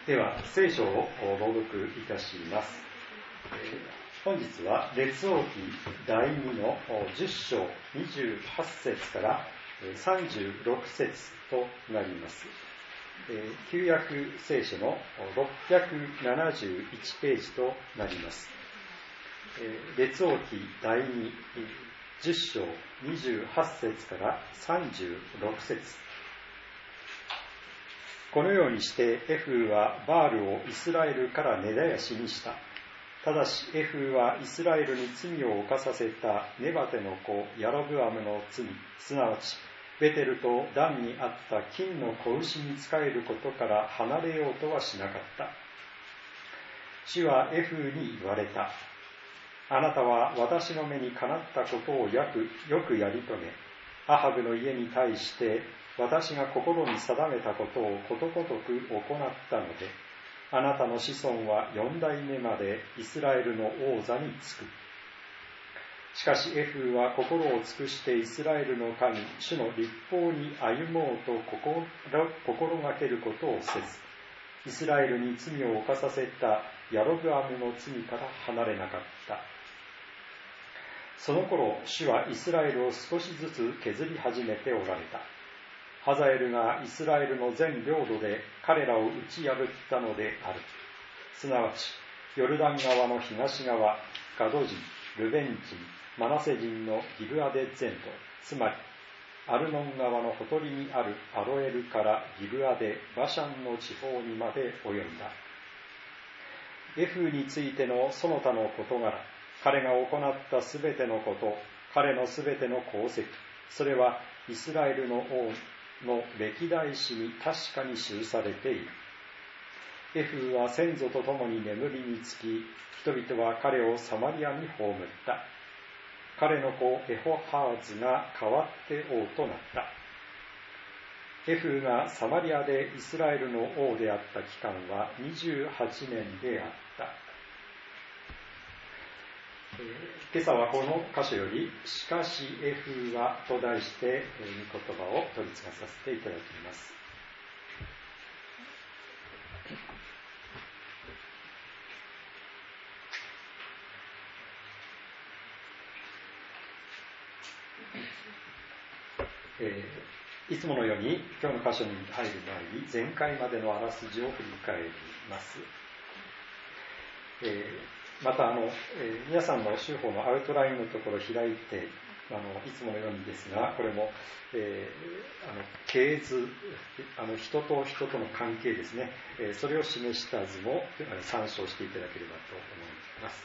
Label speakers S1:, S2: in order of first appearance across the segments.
S1: では聖書を朗読いたします。本日は列王記第2の10章28節から36節となります。旧約聖書の671ページとなります。列王記第2、10章28節から36節。このようにしてエフーはバールをイスラエルから根絶やしにした。ただしエフーはイスラエルに罪を犯させたネバテの子ヤロブアムの罪、すなわちベテルとダンにあった金の子牛に仕えることから離れようとはしなかった。主はエフーに言われた。あなたは私の目にかなったことをよくやり遂げ、アハブの家に対して私が心に定めたことをことごとく行ったので、あなたの子孫は4代目までイスラエルの王座につく。しかしエフーは心を尽くしてイスラエルの神、主の律法に歩もうと心がけることをせず、イスラエルに罪を犯させたヤロブアムの罪から離れなかった。その頃、主はイスラエルを少しずつ削り始めておられた。ハザエルがイスラエルの全領土で彼らを打ち破ったのである。すなわち、ヨルダン川の東側、ガド人、ルベン人、マナセ人のギルアデ全土、つまり、アルノン川のほとりにあるアロエルからギルアデ、バシャンの地方にまで及んだ。エフーについてのその他の事柄、彼が行ったすべてのこと、彼のすべての功績、それはイスラエルの王の歴代史に確かに記されている。エフーは先祖と共に眠りにつき、人々は彼をサマリアに葬った。彼の子エホハーズが代わって王となった。エフーがサマリアでイスラエルの王であった期間は28年であった。今朝はこの箇所より、しかしエフーはと題して御言葉を取り継がさせていただきます。いつものように今日の箇所に入る前に前回までのあらすじを振り返ります。また皆さんの週報のアウトラインのところを開いていつものようにですが、これも、系図、人と人との関係ですね、それを示した図も参照していただければと思います。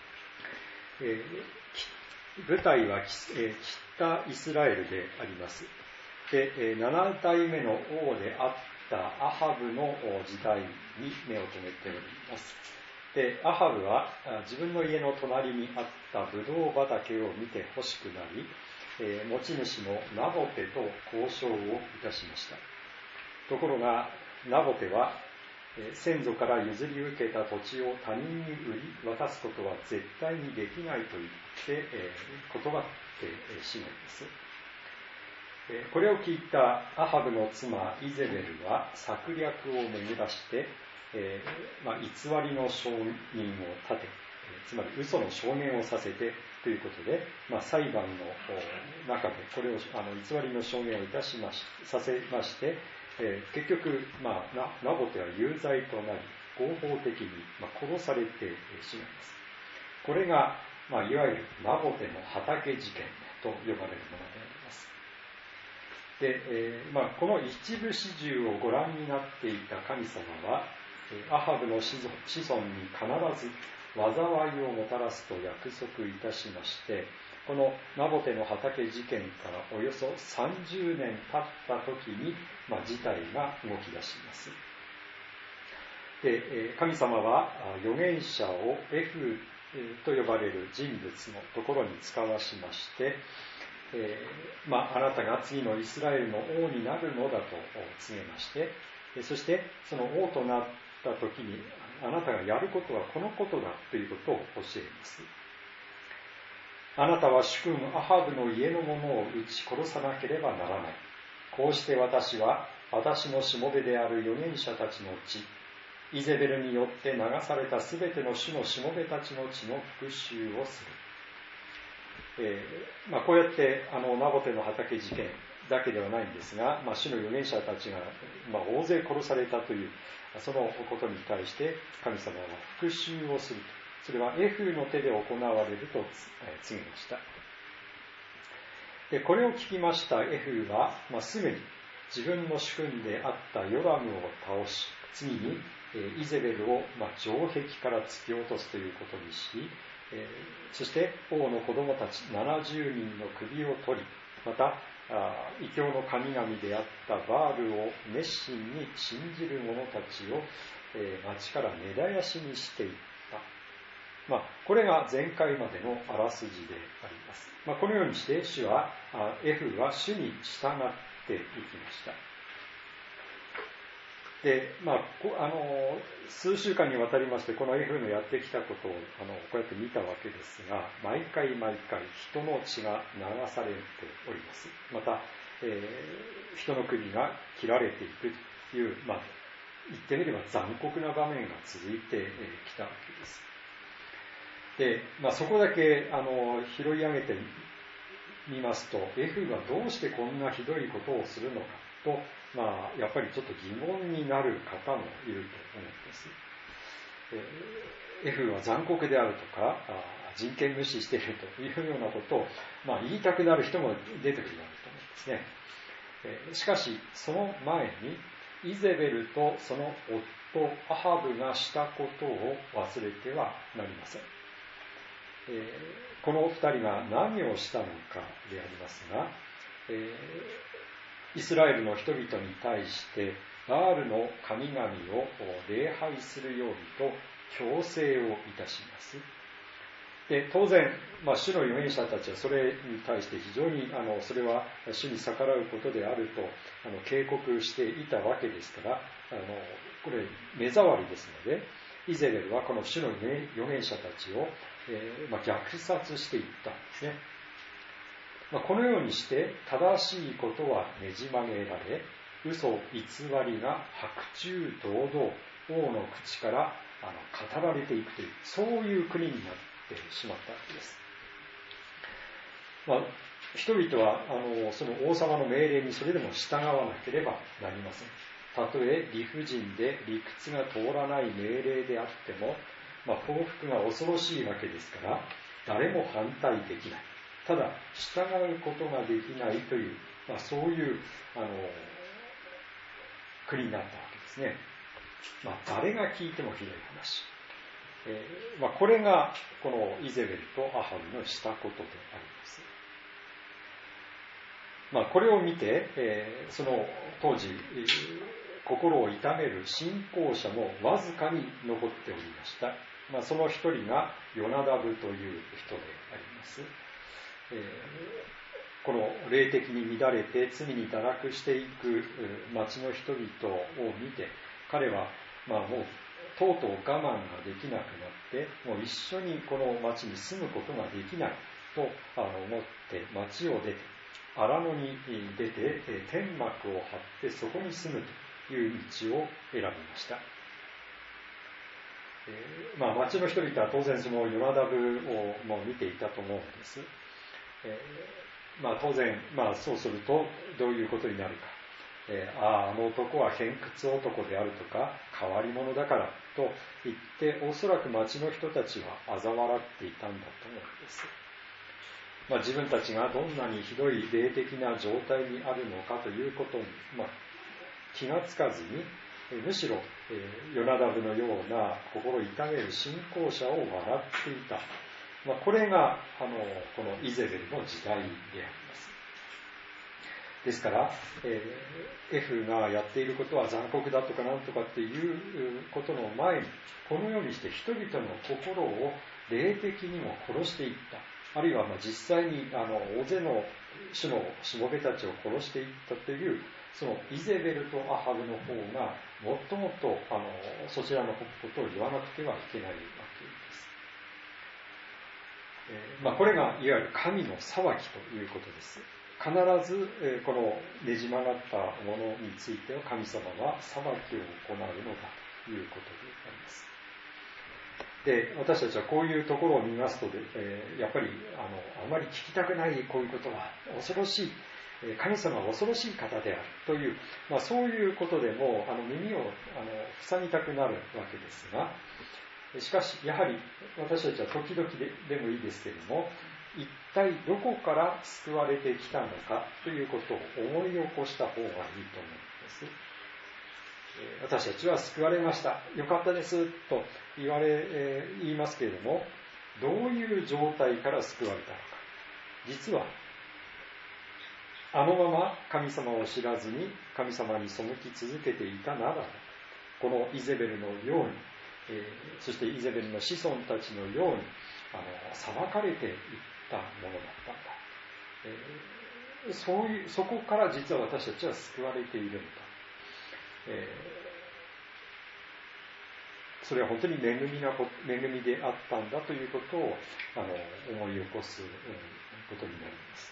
S1: 舞台は北イスラエルであります。で、7代目の王であったアハブの時代に目を留めております。で、アハブは自分の家の隣にあったブドウ畑を見て欲しくなり、持ち主のナボテと交渉をいたしました。ところがナボテは先祖から譲り受けた土地を他人に売り渡すことは絶対にできないと言って断ってしまいます。これを聞いたアハブの妻イゼベルは策略を巡らして偽りの証人を立て、つまり嘘の証言をさせてということで、裁判の中でこれを偽りの証言をさせまして、結局、ナボテは有罪となり合法的に殺されてしまいます。これが、いわゆるナボテの畑事件と呼ばれるものであります。で、この一部始終をご覧になっていた神様は、アハブの子孫に必ず災いをもたらすと約束いたしまして、このナボテの畑事件からおよそ30年経った時に、事態が動き出します。で、神様は預言者をエフと呼ばれる人物のところに使わしまして、あなたが次のイスラエルの王になるのだと告げまして、そしてその王となった時にあなたがやることはこのことだということを教えます。あなたは主君アハブの家の者を撃ち殺さなければならない。こうして私は私のしもべである預言者たちのうちイゼベルによって流されたすべての主のしもべたちの血の復讐をする。こうやってナボテの畑事件だけではないんですが、主の預言者たちが、大勢殺されたというそのことに対して神様は復讐をすると。それはエフの手で行われると告げました。でこれを聞きましたエフは、すぐに自分の主君であったヨラムを倒し、次にイゼベルを城壁から突き落とすということにし、そして王の子供たち70人の首を取り、また異教の神々であったバールを熱心に信じる者たちを町から根絶やしにしていった。これが前回までのあらすじであります。このようにしてエフは主に従っていきました。で、数週間にわたりましてこのエフのやってきたことをこうやって見たわけですが、毎回人の血が流されております。また、人の首が切られていくという、言ってみれば残酷な場面が続いてきたわけです。で、そこだけ拾い上げてみますと、エフがどうしてこんなひどいことをするのかと、やっぱりちょっと疑問になる方もいると思うんです。エフは残酷であるとか、人権無視しているというようなことを、言いたくなる人も出てくるわけと思うんですね。しかし、その前に、イゼベルとその夫、アハブがしたことを忘れてはなりません。この二人が何をしたのかでありますが、イスラエルの人々に対してバールの神々を礼拝するようにと強制をいたします。で当然、主の預言者たちはそれに対して非常にそれは主に逆らうことであると警告していたわけですから、これ目障りですので、イゼベルはこの主の預言者たちを、虐殺していったんですね。このようにして正しいことはねじ曲げられ、嘘偽りが白昼堂々王の口から語られていくという、そういう国になってしまったわけです。人々はその王様の命令にそれでも従わなければなりません。たとえ理不尽で理屈が通らない命令であっても、報復が恐ろしいわけですから誰も反対できない。ただ従うことができないという、そういう国になったわけですね。誰が聞いてもひどい話。これがこのイゼベルとアハブのしたことであります。これを見て、その当時心を痛める信仰者もわずかに残っておりました。その一人がヨナダブという人であります。この霊的に乱れて罪に堕落していく町の人々を見て、彼はもうとうとう我慢ができなくなって、もう一緒にこの町に住むことができないと思って町を出て、荒野に出て天幕を張ってそこに住むという道を選びました。町の人々は当然そのヨナダブをもう見ていたと思うんです。当然、そうするとどういうことになるか。あの男は偏屈男であるとか変わり者だからと言っておそらく町の人たちは嘲笑っていたんだと思うんです。自分たちがどんなにひどい霊的な状態にあるのかということに、気がつかずに、むしろ、ヨナダブのような心痛める信仰者を笑っていた。これがこのイゼベルの時代であります。ですから、エフがやっていることは残酷だとかなんとかっていうことの前に、このようにして人々の心を霊的にも殺していった。あるいは実際に大勢の主のしもべたちを殺していったという、そのイゼベルとアハブの方がもっともっとそちらのことを言わなくてはいけないわけです。これがいわゆる神の裁きということです。必ずこのねじ曲がったものについては神様は裁きを行うのだということでで、私たちはこういうところを見ますとやっぱりあまり聞きたくないこういうことは恐ろしい、神様は恐ろしい方であるという、そういうことでも耳を塞ぎたくなるわけですが、しかしやはり私たちは時々でもいいですけれども、一体どこから救われてきたのかということを思い起こした方がいいと思うんです。私たちは救われました、よかったですと言いますけれども、どういう状態から救われたのか。実はあのまま神様を知らずに神様に背き続けていたならば、このイゼベルのように、そしてイゼベルの子孫たちのように裁かれていったものだったんだ、そこから実は私たちは救われているんだ、それは本当に恵みであったんだということを思い起こすことになります。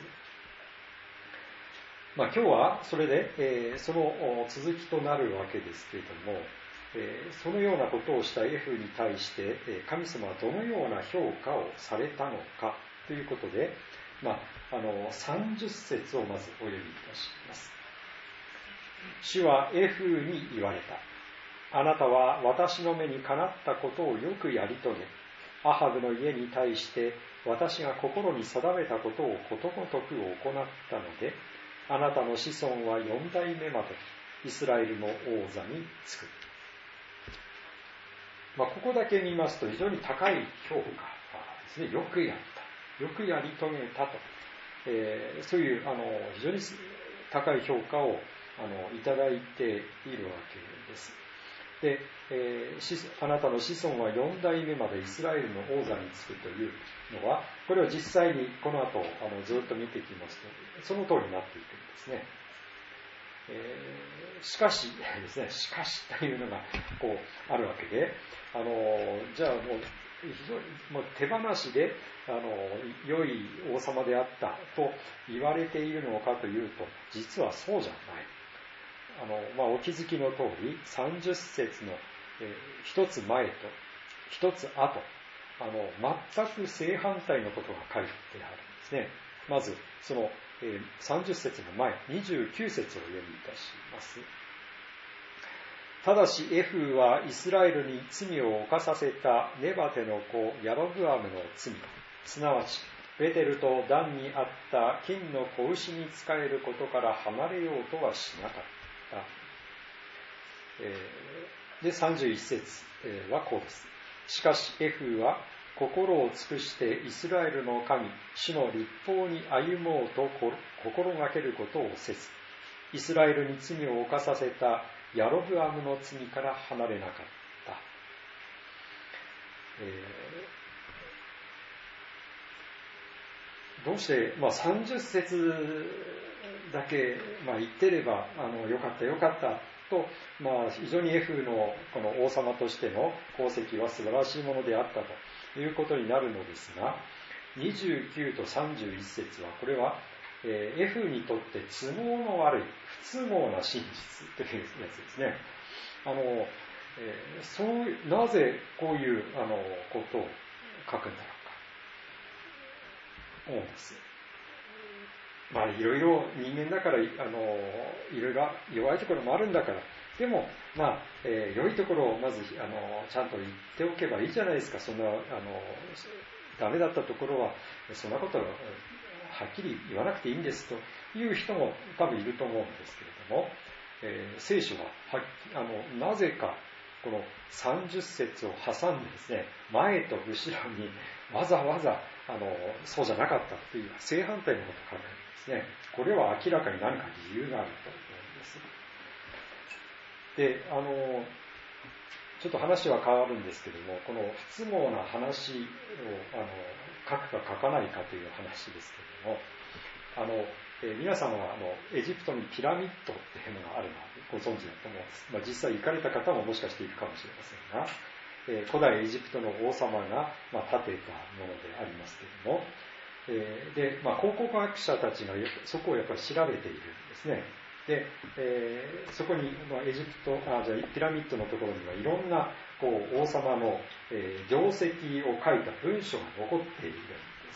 S1: 今日はそれで、その続きとなるわけですけれども、そのようなことをしたエフに対して神様はどのような評価をされたのかということで、30節をまずお読みいたします。主はエフに言われた。あなたは私の目にかなったことをよくやり遂げ、アハブの家に対して私が心に定めたことをことごとく行ったので、あなたの子孫は4代目までイスラエルの王座につく。ここだけ見ますと非常に高い評価ですね。よくやった、よくやり遂げたと、そういう非常に高い評価をいただいているわけです。で、あなたの子孫は4代目までイスラエルの王座につくというのは、これを実際にこの後ずっと見ていきますとその通りになっていくんですね。しかしですね、しかしというのがこうあるわけで、じゃあもう非常にもう手放しで良い王様であったと言われているのかというと、実はそうじゃない。お気づきの通り30節の一つ前と一つ後、全く正反対のことが書いてあるんですね。まずその30節の前29節を読みいたします。ただしエフはイスラエルに罪を犯させたネバテの子ヤロブアムの罪、すなわちベテルとダンにあった金の子牛に仕えることから離れようとはしなかった。で31節はこうです。しかしエフは心を尽くしてイスラエルの神主の律法に歩もうと心がけることをせず、イスラエルに罪を犯させたヤロブアムの罪から離れなかった。どうして、30節だけ、言ってればよかったよかったと、非常にエフのこの王様としての功績は素晴らしいものであったということになるのですが、29と31節はこれはエフにとって都合の悪い不都合な真実というやつですね。なぜこういうことを書くんだろうか思うんです。いろいろ人間だからいろいろ弱いところもあるんだから、でも良いところをまずちゃんと言っておけばいいじゃないですか。そんなダメだったところはそんなことははっきり言わなくていいんですという人も多分いると思うんですけれども、聖書はなぜかこの30節を挟んでですね、前と後ろにわざわざそうじゃなかったという正反対のことを書くんですね。これは明らかに何か理由があると思うんです。で、ちょっと話は変わるんですけども、この不都合な話を書くか書かないかという話ですけれども、皆さんはエジプトにピラミッドっていうのがあるのはご存知だと思うんです。実際行かれた方ももしかしているかもしれませんが、古代エジプトの王様が建てたものでありますけれども、で、考古学者たちがそこをやっぱり調べているんですね。 で、そこに、エジプト、じゃあピラミッドのところにはいろんな王様の、業績を書いた文書が残っているんです。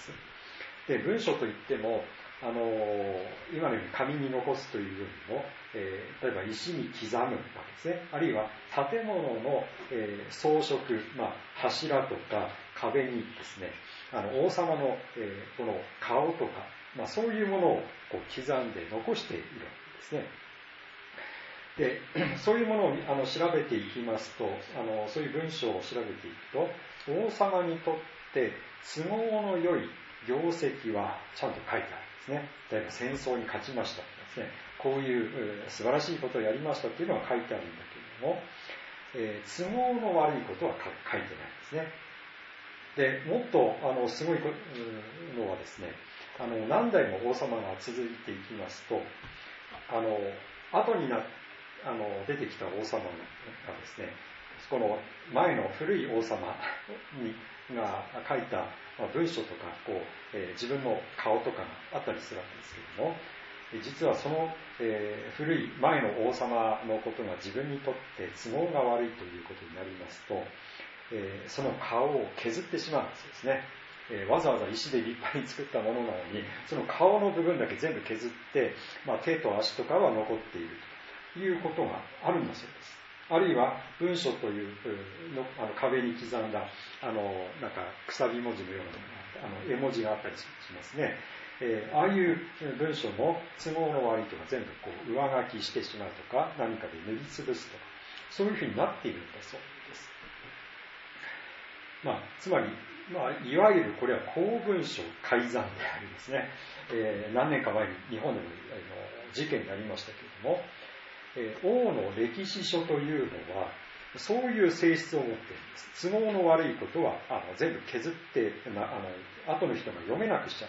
S1: で、文書といっても、今のように紙に残すというよりも、例えば石に刻むわけですね。あるいは建物の、装飾、柱とか壁にですね、王様の、この顔とか、そういうものを刻んで残しているわけですね。で、そういうものを調べていきますと、そういう文章を調べていくと、王様にとって都合の良い業績はちゃんと書いてあるんですね。例えば戦争に勝ちましたとかですね、こういう素晴らしいことをやりましたっていうのは書いてあるんだけれども、都合の悪いことは書いてないんですね。で、もっとすごいのはですね、何代も王様が続いていきますと、後に出てきた王様がですね、この前の古い王様が書いた文書とか自分の顔とかがあったりするわけですけれども、実はその、古い前の王様のことが自分にとって都合が悪いということになりますと、その顔を削ってしまうんですね。わざわざ石で立派に作ったものなのに、その顔の部分だけ全部削って、手と足とかは残っているということがあるんだそうです。あるいは文書という壁に刻んだなんかくさび文字のような絵文字があったりしますね。ああいう文書も都合の悪いとか全部上書きしてしまうとか、何かで塗りつぶすとか、そういうふうになっているんだそうです。つまり、いわゆるこれは公文書改ざんでありですね、何年か前に日本でも事件になりましたけれども、王の歴史書というのはそういう性質を持っているんです。都合の悪いことは全部削って後の人が読めなくしちゃった。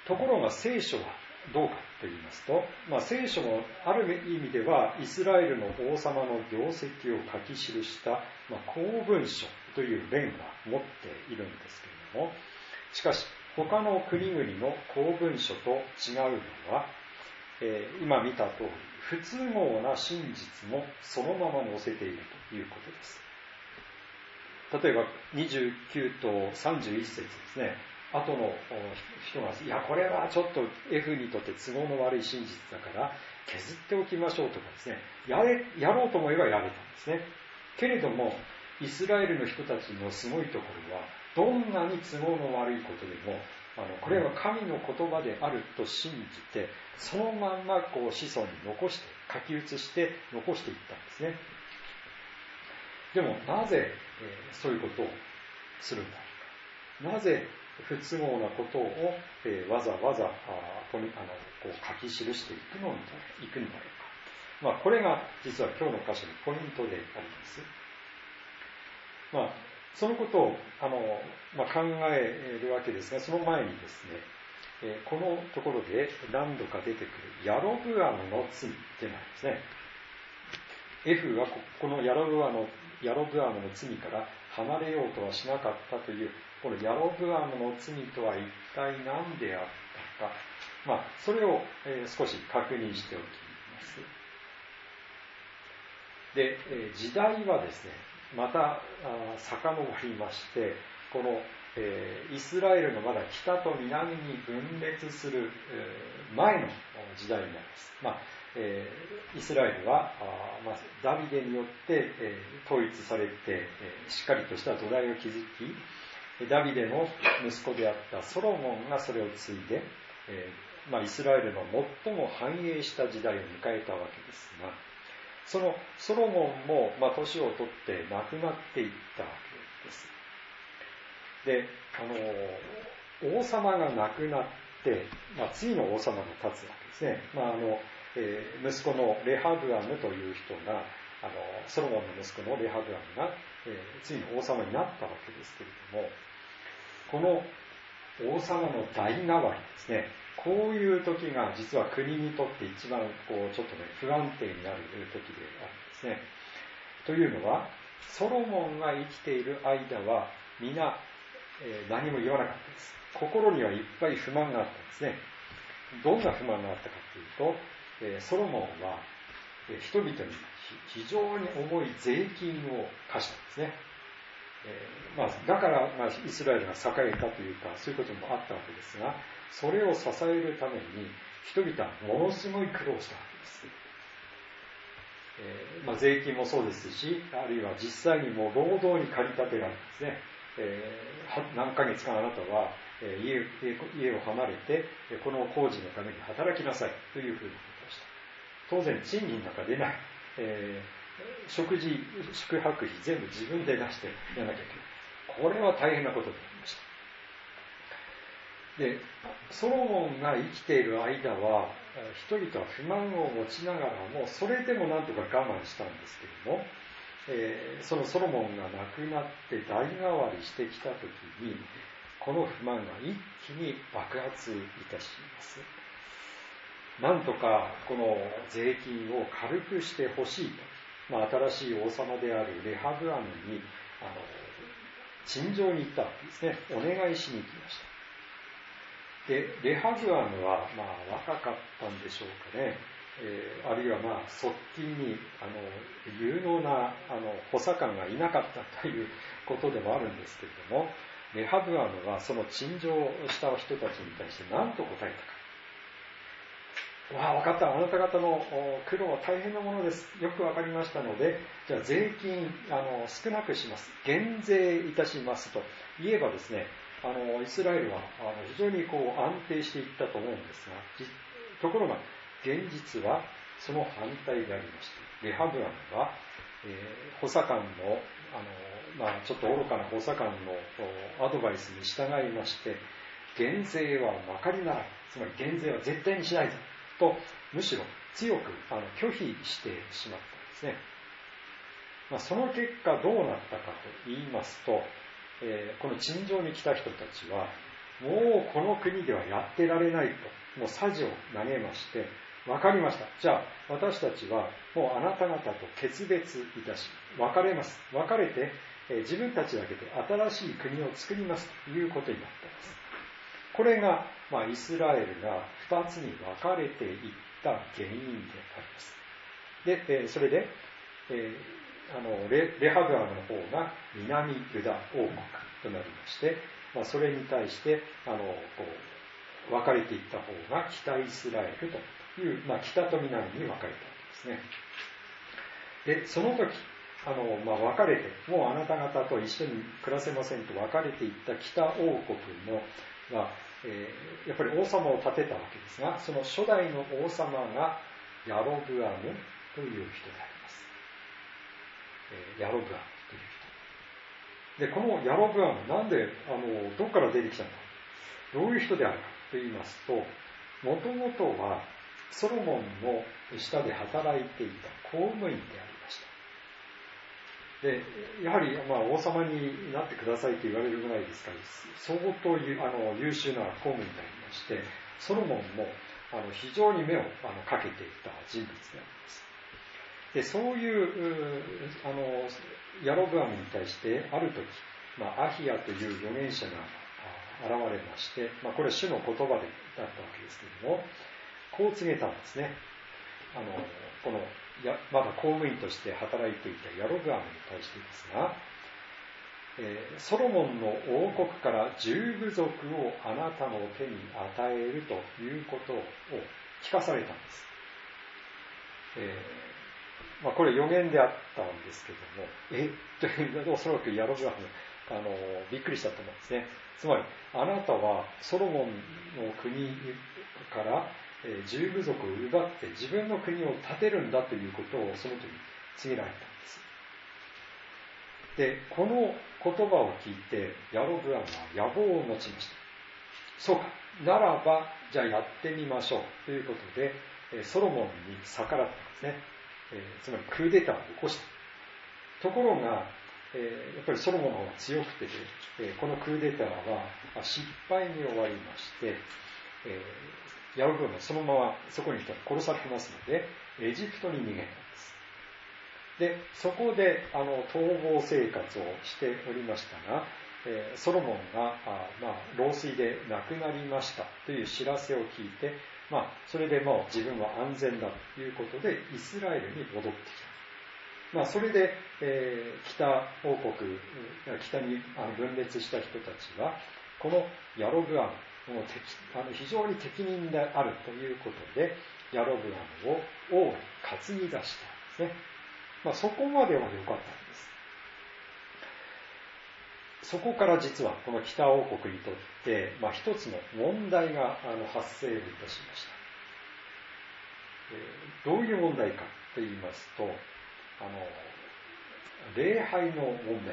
S1: ところが聖書はどうかと言いますと、聖書もある意味ではイスラエルの王様の業績を書き記した、公文書という弁が持っているんですけれども、しかし他の国々の公文書と違うのは、今見た通り不都合な真実もそのまま載せているということです。例えば29と31節ですね。後の人が、いやこれはちょっと F にとって都合の悪い真実だから削っておきましょうとかですね、やろうと思えばやれたんですね。けれどもイスラエルの人たちのすごいところは、どんなに都合の悪いことでもこれは神の言葉であると信じて、そのまんま子孫に残して書き写して残していったんですね。でもなぜ、そういうことをするんだろうか。なぜ不都合なことを、わざわざ書き記していくんだろうか。これが実は今日の箇所のポイントであります。そのことを考えるわけですが、その前にですね、このところで何度か出てくるヤロブアムの罪というのはですね、F はこのヤロブアムの罪から離れようとはしなかったという、このヤロブアムの罪とは一体何であったか、それを少し確認しておきます。で、時代はですね、また遡りまして、このイスラエルのまだ北と南に分裂する前の時代になります。イスラエルはダビデによって統一されてしっかりとした土台を築き、ダビデの息子であったソロモンがそれを継いで、イスラエルの最も繁栄した時代を迎えたわけですが、そのソロモンも年を取って亡くなっていったわけです。で、王様が亡くなって、次の王様が立つわけですね。息子のレハブアムという人が、ソロモンの息子のレハブアムが、次の王様になったわけですけれども、この王様の代替わりですね、こういう時が実は国にとって一番ちょっと不安定になる時であるんですね。というのは、ソロモンが生きている間は皆、何も言わなかったです。心にはいっぱい不満があったんですね。 どんな不満があったかというと、ソロモンは人々に非常に重い税金を課したんですね。だから、イスラエルが栄えたというか、そういうこともあったわけですが、それを支えるために人々はものすごい苦労したわけです。税金もそうですし、あるいは実際にもう労働に駆り立てられるんですね。何ヶ月間あなたは家を離れてこの工事のために働きなさいというふうにことをした。当然賃金なんか出ない、食事宿泊費全部自分で出してやらなきゃいけない。これは大変なことでありました。で、ソロモンが生きている間は人々は不満を持ちながらもそれでもなんとか我慢したんですけども、そのソロモンが亡くなって代替わりしてきた時にこの不満が一気に爆発いたします。なんとかこの税金を軽くしてほしいと、新しい王様であるレハブアムに陳情に行ったわけですね。お願いしに行きました。で、レハブアムは若かったんでしょうかね。あるいは側近に有能な補佐官がいなかったということでもあるんですけれども、レハブアムはその陳情をした人たちに対して何と答えたか。分かった、あなた方の苦労は大変なものです。よく分かりましたので、じゃあ税金少なくします。減税いたしますと言えばですね、イスラエルは非常に安定していったと思うんですが、ところが現実はその反対でありまして、レハブアムは、補佐官のちょっと愚かな補佐官のアドバイスに従いまして、減税はまかりならない、つまり減税は絶対にしないぞと、むしろ強く拒否してしまったんですね。その結果どうなったかと言いますと、この陳情に来た人たちはもうこの国ではやってられないと、もうさじを投げまして、分かりました、じゃあ私たちはもうあなた方と決別いたし別れます。別れて自分たちだけで新しい国を作りますということになったんです。これが、イスラエルが2つに分かれていった原因であります。で、それで、レハブアムの方が南ユダ王国となりまして、それに対して分かれていった方が北イスラエルという、北と南に分かれたわけですね。で、その時分かれて、もうあなた方と一緒に暮らせませんと分かれていった北王国のが、やっぱり王様を立てたわけですが、その初代の王様がヤロブアムという人であります。ヤロブアムという人で、このヤロブアム、なんでどこから出てきたのか、どういう人であるかと言いますと、もともとはソロモンの下で働いていた公務員でありました。で、やはり、王様になってくださいと言われるぐらいですから、相当優秀な公務員でありまして、ソロモンも非常に目をかけていた人物であります。で、そういうヤロブアムに対してある時、アヒヤという預言者が現れまして、これは主の言葉でだったわけですけれども、こう告げたんですね。まだ公務員として働いていたヤロブアムに対してですが、ソロモンの王国から10部族をあなたの手に与えるということを聞かされたんです。これ予言であったんですけども、おそらくヤロブアムびっくりしたと思うんですね。つまりあなたはソロモンの国から10部族を奪って自分の国を建てるんだということをその時に告げられたんです。で、この言葉を聞いてヤロブアムは野望を持ちました。そうか、ならばじゃあやってみましょうということでソロモンに逆らったんですね。つまりクーデターを起こした。ところがやっぱりソロモンの方が強くて、このクーデターは失敗に終わりまして、ヤロブアムはそのままそこにいたら殺されますのでエジプトに逃げたんです。で、そこで逃亡生活をしておりましたが、ソロモンが老衰で亡くなりましたという知らせを聞いて、 それでもう自分は安全だということでイスラエルに戻ってきた。それで、北王国、北に分裂した人たちは、このヤロブアム、非常に適任であるということで、ヤロブアムを王に担ぎ出したんですね。そこまでは良かったんです。そこから実はこの北王国にとって、一つの問題が発生いたしました。どういう問題かと言いますと、礼拝の問題であります。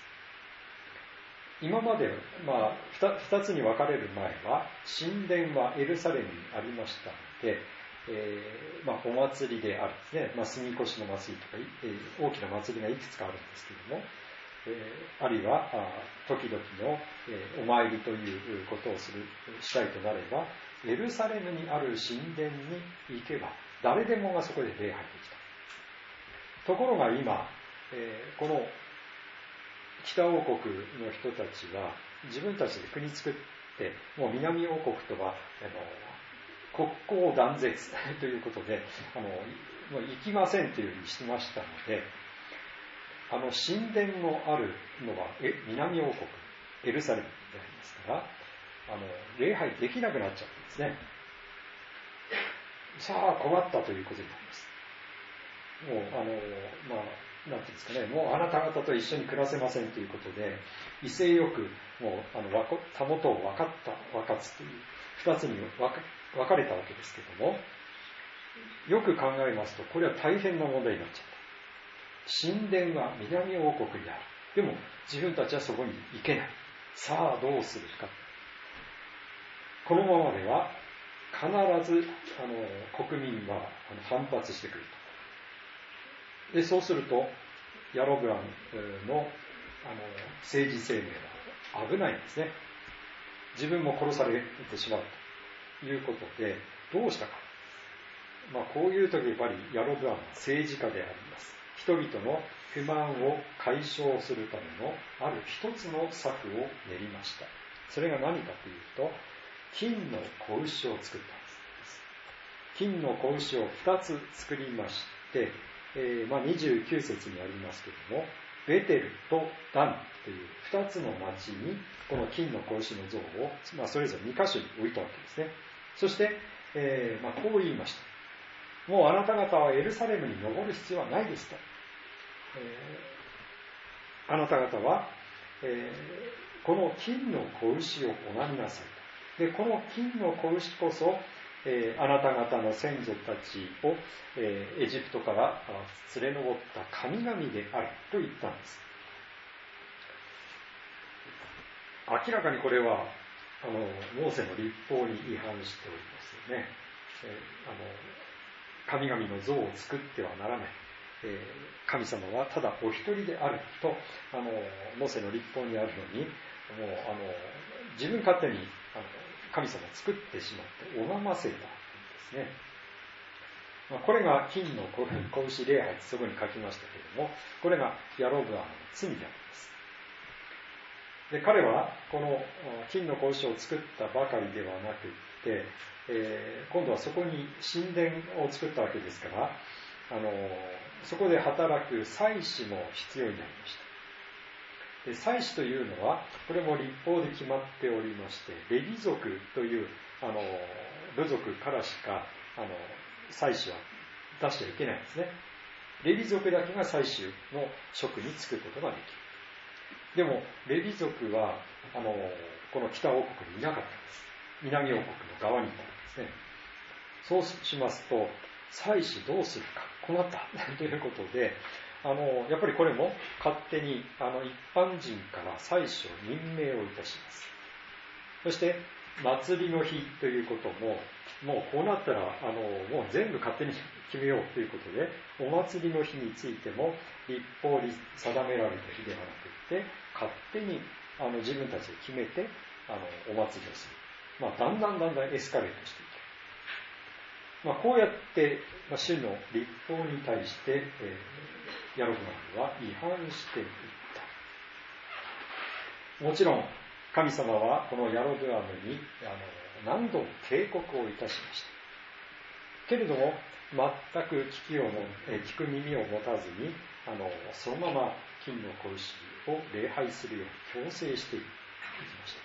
S1: 今まで、2つに分かれる前は、神殿はエルサレムにありましたので、お祭りであるんですね。住越の祭りとか、大きな祭りがいくつかあるんですけども、あるいは時々の、お参りということをしたいとなれば、エルサレムにある神殿に行けば誰でもがそこで礼拝できた。ところが今、この北王国の人たちは自分たちで国作って、もう南王国とは国交断絶ということでもう行きませんというふうにしてましたので、神殿のあるのは南王国エルサレムでありますから、礼拝できなくなっちゃったんですね。さあ困ったということになります。もうなんていうんですかね、もうあなた方と一緒に暮らせませんということで、威勢よくもうたもとを分かつという二つに分かれたわけですけども、よく考えますとこれは大変な問題になっちゃった。神殿は南王国にある。でも自分たちはそこに行けない。さあどうするか。このままでは必ず国民は反発してくると。でそうするとヤロブアムの政治生命は危ないんですね。自分も殺されてしまうということで、どうしたか。こういう時やっぱりヤロブアムは政治家であります。人々の不満を解消するためのある一つの策を練りました。それが何かというと、金の子牛を作ったんです。金の子牛を2つ作りまして、29節にありますけれども、ベテルとダンという2つの町にこの金の子牛の像を、それぞれ2箇所に置いたわけですね。そして、こう言いました。もうあなた方はエルサレムに登る必要はないですと。あなた方は、この金の子牛を拝みなさいと。でこの金の子牛こそ、あなた方の先祖たちを、エジプトから連れ上った神々であると言ったんです。明らかにこれはモーセの律法に違反しておりますよね。神々の像を作ってはならない。神様はただお一人であるとモーセの律法にあるのに、もう自分勝手に神様を作ってしまって拝ませたんですね。これが金の子牛礼拝とそこに書きましたけれども、これがヤロブアムの罪であります。で彼はこの金の子牛を作ったばかりではなくって、今度はそこに神殿を作ったわけですから、そこで働く祭司も必要になりました。で祭司というのはこれも律法で決まっておりまして、レビ族という部族からしか祭司は出してはいけないんですね。レビ族だけが祭司の職に就くことができる。でもレビ族はこの北王国にいなかったんです。南王国の側にいたんですね。そうしますと、祭司どうするか困ったということで、やっぱりこれも勝手に一般人から祭司を任命をいたします。そして祭りの日ということも、もうこうなったらもう全部勝手に決めようということで、お祭りの日についても律法に定められた日ではなくって勝手に自分たちで決めてお祭りをする。だんだんエスカレートしていく。こうやって、主の律法に対して、ヤロブアムは違反していった。もちろん神様はこのヤロブアムに何度も警告をいたしました。けれども全く聞く耳を持たずにそのまま金の子牛を礼拝するように強制していきました。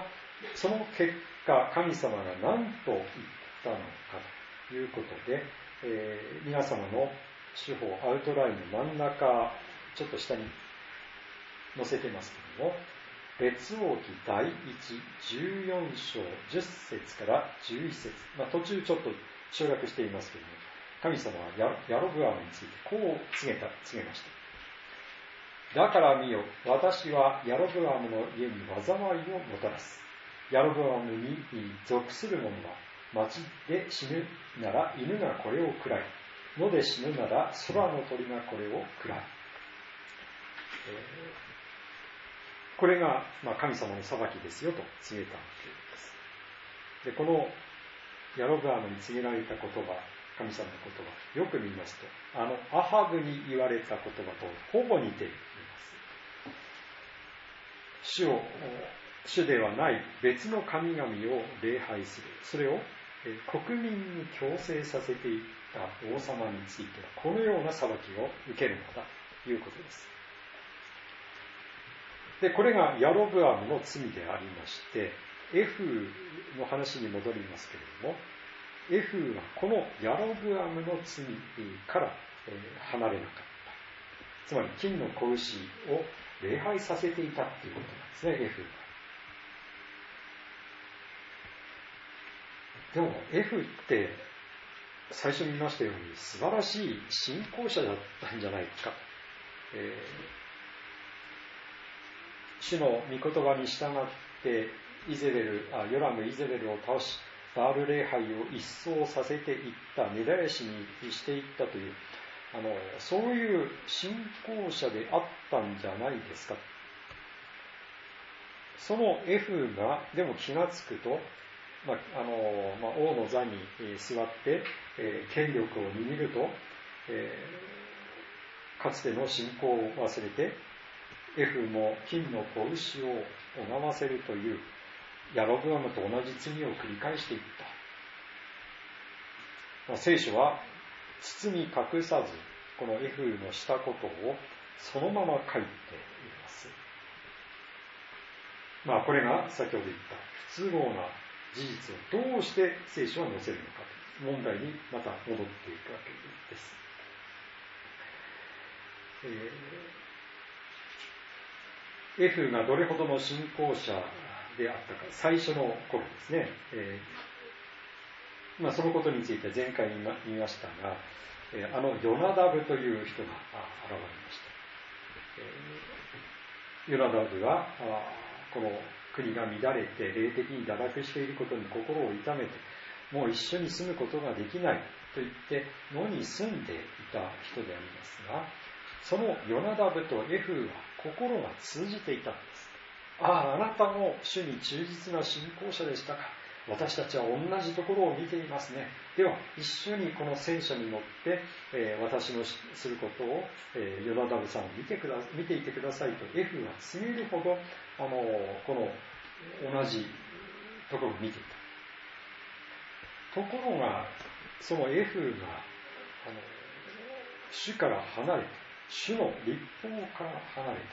S1: その結果、神様が何と言ったのかということで、皆様の手法アウトラインの真ん中ちょっと下に載せてますけども、列王記第114章10節から11節、途中ちょっと省略していますけれども、神様はヤロブアムについてこう告げました。だから見よ、私はヤロブアムの家に災いをもたらす。ヤロブアムに属する者は町で死ぬなら犬がこれを食らい、野で死ぬなら空の鳥がこれを食らう。これが神様の裁きですよと告げたわけです。で、このヤロブアムに告げられた言葉、神様の言葉、よく見ますと、アハブに言われた言葉とほぼ似ています。主ではない別の神々を礼拝する。それを国民に強制させていった王様については、このような裁きを受けるのだということです。で、これがヤロブアムの罪でありまして、エフの話に戻りますけれども、エフはこのヤロブアムの罪から離れなかった。つまり金の子牛を礼拝させていたということなんですね、エフは。でもエフって最初に言いましたように素晴らしい信仰者だったんじゃないか。主の御言葉に従ってヨラム・イゼベルを倒し、バール礼拝を一掃させていった、根絶やしにしていったという、そういう信仰者であったんじゃないですか。そのエフがでも気がつくと、王の座に座って、権力を握ると、かつての信仰を忘れて、エフも金の子牛を拝ませるというヤロブアムと同じ罪を繰り返していった。聖書は包み隠さず、このエフのしたことをそのまま書いています。これが先ほど言った不都合な事実をどうして聖書は載せるのかという問題にまた戻っていくわけです。エフがどれほどの信仰者であったか、最初の頃ですね、そのことについて前回に言いましたが、ヨナダブという人が現れました。ヨナダブはこの国が乱れて霊的に堕落していることに心を痛めて、もう一緒に住むことができないと言って野に住んでいた人でありますが、そのヨナダブとエフは心が通じていたんです。あなたも主に忠実な信仰者でしたか。私たちは同じところを見ていますね。では一緒にこの聖書に乗って、私のすることを、ヨナダブさんを見ていてくださいとエフは告げるほどこの同じところを見ていた。ところがそのエフが主から離れて、主の律法から離れて、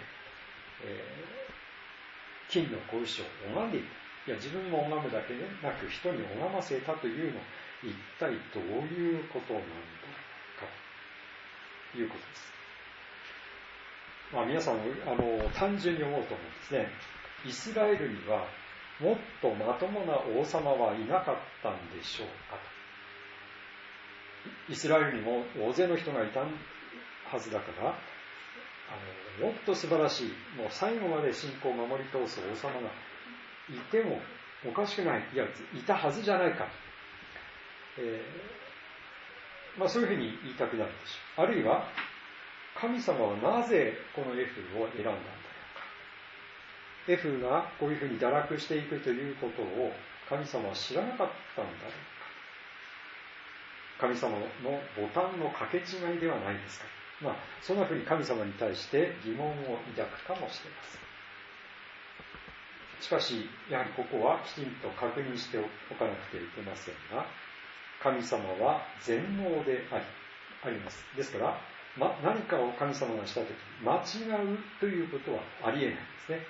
S1: 金の子牛を拝んでいた。いや、自分も拝むだけでなく人に拝ませたというのは一体どういうことなんだろうかということです。皆さん単純に思うと思うんですね。イスラエルにはもっとまともな王様はいなかったんでしょうかと。イスラエルにも大勢の人がいたはずだから、もっと素晴らしい、もう最後まで信仰を守り通す王様がいてもおかしくない、いや、いたはずじゃないかと、そういうふうに言いたくなるでしょう。あるいは神様はなぜこのエフを選んだんだろうか。エフがこういうふうに堕落していくということを神様は知らなかったんだろうか。神様のボタンの掛け違いではないですか。そんなふうに神様に対して疑問を抱くかもしれません。 しかしやはりここはきちんと確認しておかなくてはいけませんが、神様は全能であります。ですから、何かを神様がしたとき間違うということはありえないんですね。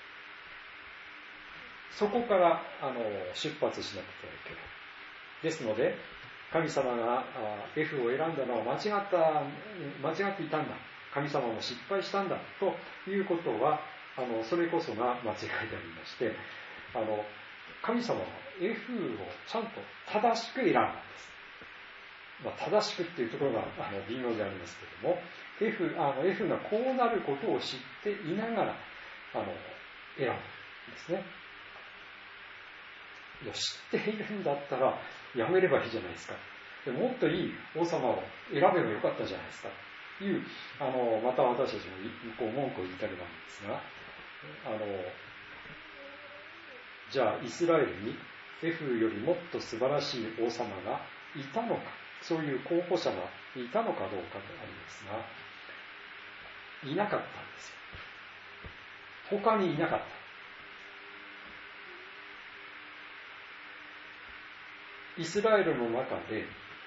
S1: そこから出発しなくてはいけない。ですので神様が F を選んだのは間違っていたんだ、神様も失敗したんだということはそれこそが間違いでありまして、神様は F をちゃんと正しく選んだんです。正しくっていうところが微妙でありますけれども、F がこうなることを知っていながら選んだんですね。知っているんだったらやめればいいじゃないですか。もっといい王様を選べばよかったじゃないですかというまた私たちも文句を言いたくなるんですが、じゃあイスラエルに F よりもっと素晴らしい王様がいたのか、そういう候補者がいたのかどうかでありますが、いなかったんですよ。他にいなかった。イスラエルの中で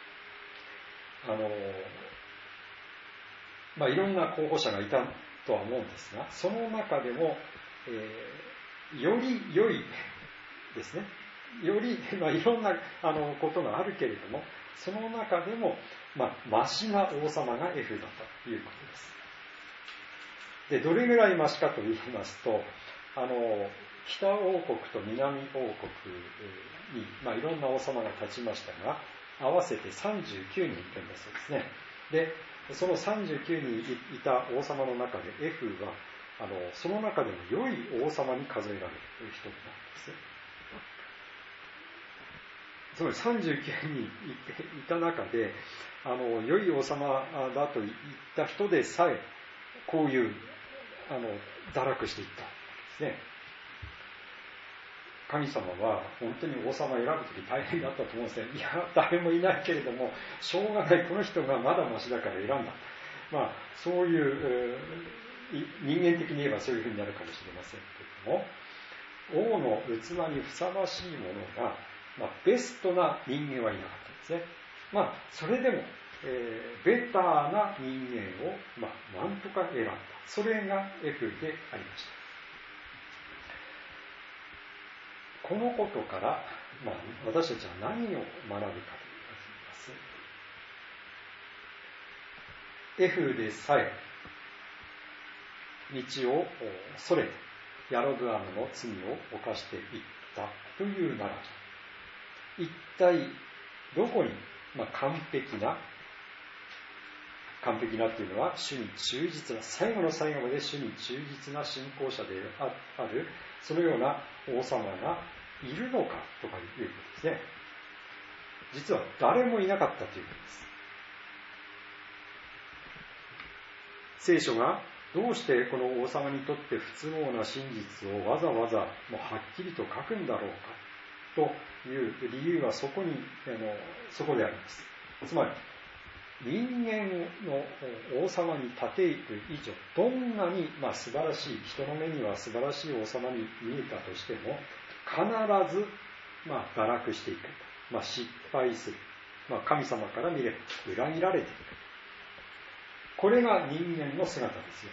S1: いろんな候補者がいたとは思うんですが、その中でも、より良いですね、より、いろんなことがあるけれども、その中でも、マシな王様が F だったということです。で、どれぐらいマシかと言いますと、北王国と南王国に、いろんな王様が立ちましたが、合わせて39人いるんだそうですね。で、その39人いた王様の中で F はその中でも良い王様に数えられるという人なんです。つまり39人いた中で良い王様だと言った人でさえこういう堕落していったんですね。神様は本当に王様を選ぶとき大変だったと思うんですね。いや、誰もいないけれどもしょうがない、この人がまだマシだから選んだ。そういう人間的に言えばそういうふうになるかもしれませんけれども、王の器にふさわしいものが、ベストな人間はいなかったんですね。それでも、ベターな人間を、なんとか選んだ。それが F でありました。このことから、私たちは何を学ぶかといいます。F でさえ道をそれてヤロブアムの罪を犯していったというならば、一体どこに、完璧なというのは主に忠実な、最後の最後まで主に忠実な信仰者である、そのような王様がいるのかとかいうことですね。実は誰もいなかったということです。聖書がどうしてこの王様にとって不都合な真実をわざわざはっきりと書くんだろうかという理由はそこであります。つまり人間の王様に立ている以上、どんなに素晴らしい、人の目には素晴らしい王様に見えたとしても、必ず堕落していく、失敗する、神様から見れば裏切られていく。これが人間の姿ですよ。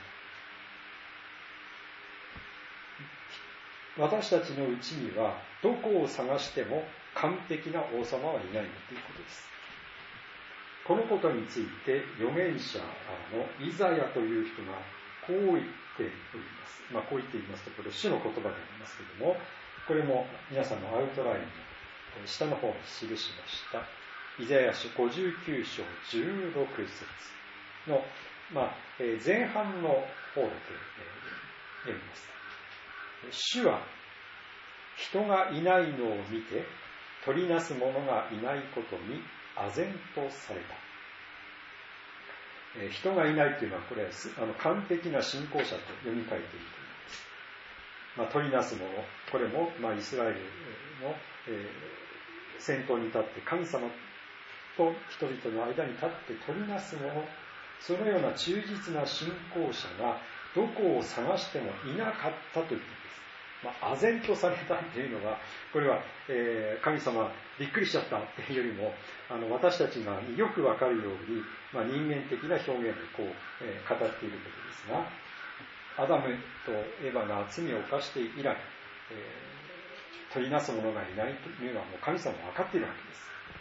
S1: 私たちのうちにはどこを探しても完璧な王様はいないということです。このことについて預言者のイザヤという人がこう言っております。こう言っていますと、これ主の言葉でありますけれども、これも皆さんのアウトラインの下の方に記しました。イザヤ書59章16節の、前半の方で読みます。主は人がいないのを見て取りなす者がいないことに唖然とされた。人がいないというのはこれは完璧な信仰者と読み替えていると思います。取りなす者、これもイスラエルの先頭に立って神様と人々の間に立って取りなす者、そのような忠実な信仰者がどこを探してもいなかったということです。 唖然とされたというのは、これは、神様びっくりしちゃったっていうよりも、私たちがよくわかるように、人間的な表現でこう、語っていることですが、アダムとエヴァが罪を犯して以来、取りなす者がいないというのはもう神様は分かっているわけ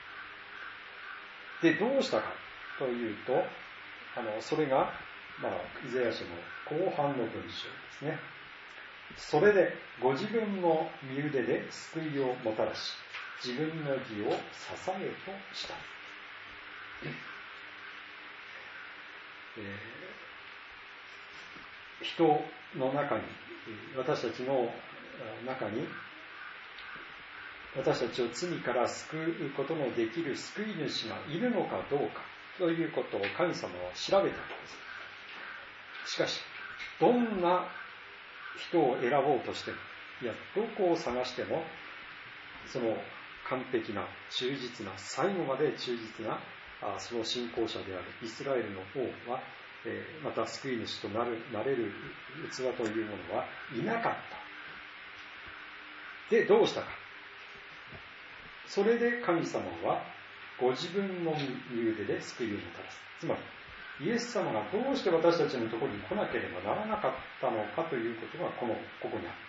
S1: です。で、どうしたかというと、それが、イザヤ書の後半の文章ですね。それでご自分の身腕で救いをもたらし、自分の義を支えとした。人の中に、私たちの中に、私たちを罪から救うことのできる救い主がいるのかどうかということを神様は調べたのです。しかし、どんな人を選ぼうとしても、どこを探しても、その完璧な、忠実な、最後まで忠実な、その信仰者であるイスラエルの王は、また救い主となれる器というものはいなかった。で、どうしたか。それで神様はご自分の身腕で救いをもたらす。つまり、イエス様がどうして私たちのところに来なければならなかったのかということがここにあるんです。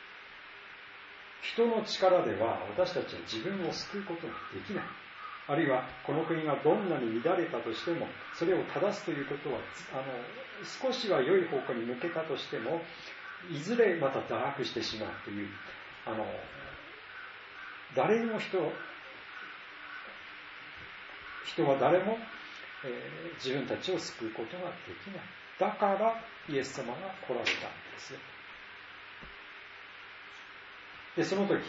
S1: 人の力では私たちは自分を救うことができない。あるいはこの国がどんなに乱れたとしても、それを正すということは少しは良い方向に向けたとしても、いずれまた堕落してしまうという、誰も人は誰も、自分たちを救うことができない。だからイエス様が来られたんですよ。で、その時、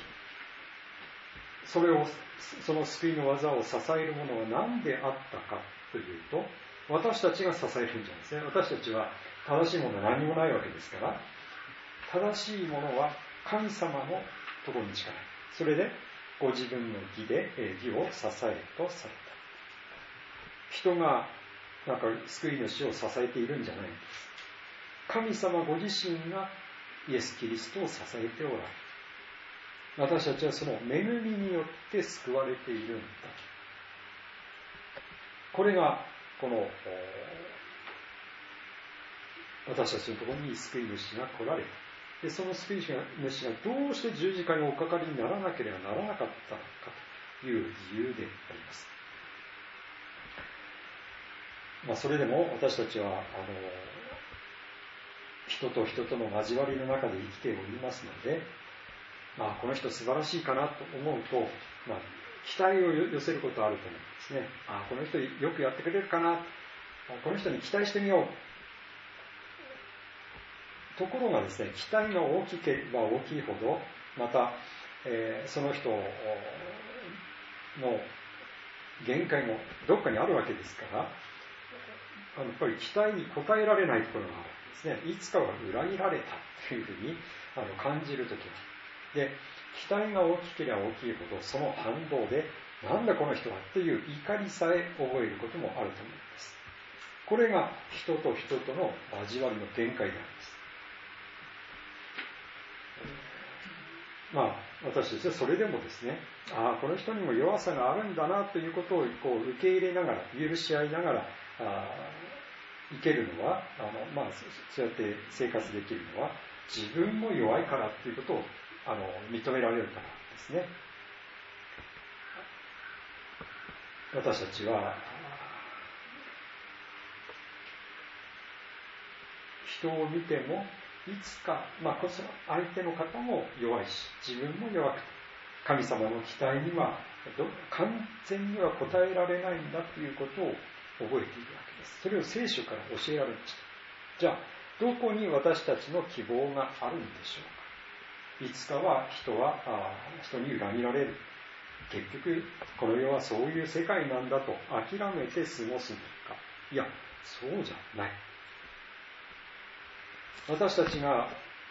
S1: その救いの技を支えるものは何であったかというと、私たちが支えるんじゃないですね。私たちは正しいものは何もないわけですから、正しいものは神様のところにしかない。それでご自分の義で義を支えとされた。人が救い主を支えているんじゃないんです。神様ご自身がイエス・キリストを支えておられる。私たちはその恵みによって救われているんだ。これがこの私たちのところに救い主が来られた。で、その救い主がどうして十字架におかかりにならなければならなかったのかという理由であります。それでも私たちは人と人との交わりの中で生きておりますので、この人素晴らしいかなと思うと、期待を寄せることはあると思うんですね。この人よくやってくれるかな、この人に期待してみよう。ところがですね、期待が大きければ大きいほど、また、その人の限界もどっかにあるわけですから、やっぱり期待に応えられないところがあるんですね。いつかは裏切られたというふうに感じるときが。で、期待が大きければ大きいほど、その反動で、なんだこの人はという怒りさえ覚えることもあると思います。これが人と人との交わりの限界なんです。私たちはそれでもですね、この人にも弱さがあるんだなということを受け入れながら、許し合いながら生けるのは、そうやって生活できるのは、自分も弱いからということを認められるからですね。私たちは人を見てもいつか、相手の方も弱いし、自分も弱くて、神様の期待には完全には応えられないんだということを覚えているわけです。それを聖書から教えられました。じゃあ、どこに私たちの希望があるんでしょうか。いつかは人に裏切られる。結局、この世はそういう世界なんだと諦めて過ごすのか。いや、そうじゃない。私たちの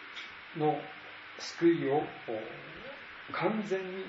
S1: 救いを完全に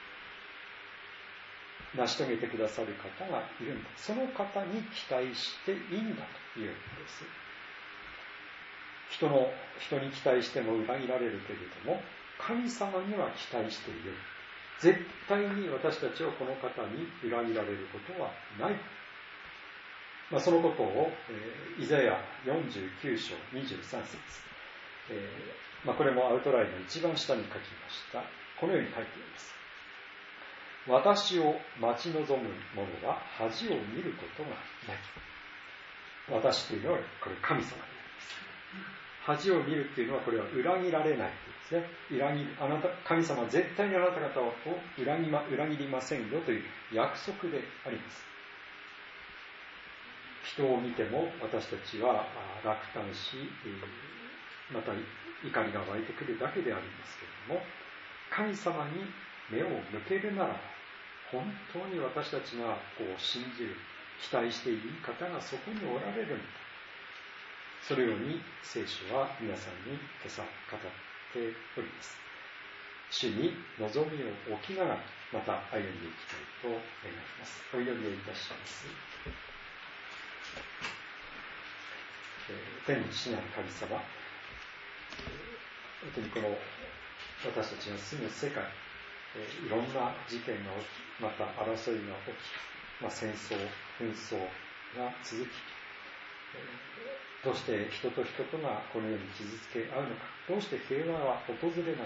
S1: 成し遂げてくださる方がいるんだ。その方に期待していいんだということです。 人に期待しても裏切られるけれども、神様には期待している。絶対に私たちはこの方に裏切られることはない。そのことを、イザヤ49章23節、これもアウトラインの一番下に書きました。このように書いています。私を待ち望む者は恥を見ることがない。私というのはこれ神様であります。恥を見るというのはこれは裏切られないというですね。神様は絶対にあなた方を裏切りませんよという約束であります。人を見ても私たちは落胆し、また怒りが湧いてくるだけでありますけれども、神様に目を向けるなら本当に私たちが信じる、期待している方がそこにおられるんだ。そのように聖書は皆さんに今朝語っております。主に望みを置きながらまた歩んでいきたいと願います。お祈りをいたします。天に父なる神様、本当にこの私たちが住む世界、いろんな事件が起き、また争いが起き、戦争、紛争が続き、どうして人と人とがこのように傷つけ合うのか、どうして平和は訪れないのか、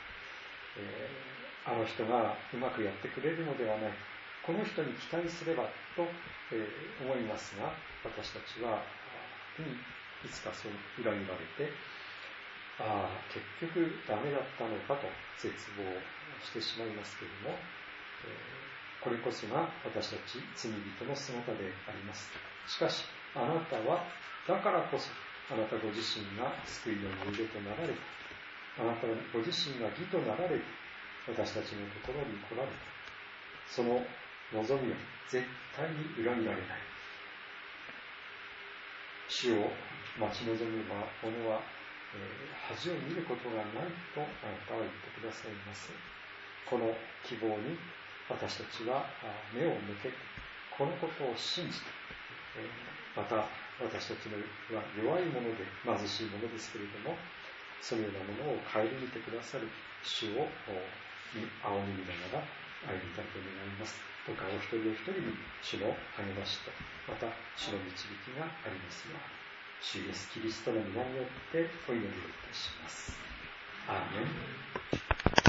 S1: あの人がうまくやってくれるのではないか、この人に期待すればと、思いますが、私たちはいつかそう裏切られて、結局ダメだったのかと絶望してしまいますけれども、これこそが私たち罪人の姿であります。しかしあなたはだからこそあなたご自身が救いの御手となられた、あなたご自身が義となられて私たちのところに来られた。その望みを絶対に裏切られない。主を待ち望む者は、恥を見ることがないとあなたは言ってくださいます。この希望に私たちは目を向けて、このことを信じて、また私たちのは弱いもので貧しいものですけれども、そのようなものを顧みてくださる主を仰ぎながら歩みたいと願います。どうかお一人お一人に主の励ましと、また主の導きがありますように、主イエスキリストの皆によってお祈りをいたします。アーメン。